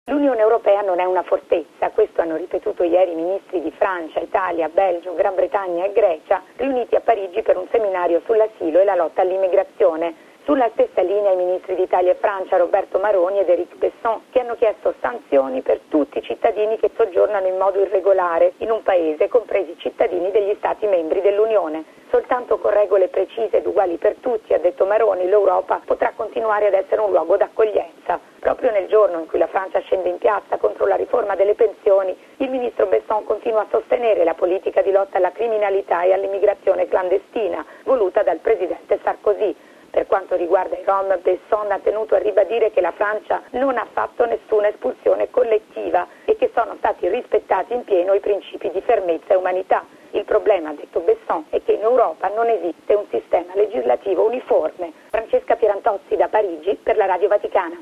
L'Unione Europea non è una fortezza, questo hanno ripetuto ieri i ministri di Francia, Italia, Belgio, Gran Bretagna e Grecia, riuniti a Parigi per un seminario sull'asilo e la lotta all'immigrazione. Sulla stessa linea i ministri di Italia e Francia, Roberto Maroni ed Éric Besson, che hanno chiesto sanzioni per tutti i cittadini che soggiornano in modo irregolare in un paese, compresi i cittadini degli Stati membri dell'Unione. Soltanto con regole precise ed uguali per tutti, ha detto Maroni, l'Europa potrà continuare ad essere un luogo d'accoglienza. Proprio nel giorno in cui la Francia scende in piazza contro la riforma delle pensioni, il ministro Besson continua a sostenere la politica di lotta alla criminalità e all'immigrazione clandestina, voluta dal presidente Sarkozy. Per quanto riguarda i Rom, Besson ha tenuto a ribadire che la Francia non ha fatto nessuna espulsione collettiva e che sono stati rispettati in pieno i principi di fermezza e umanità. Il problema, ha detto Besson, è che in Europa non esiste un sistema legislativo uniforme. Francesca Pierantozzi da Parigi per la Radio Vaticana.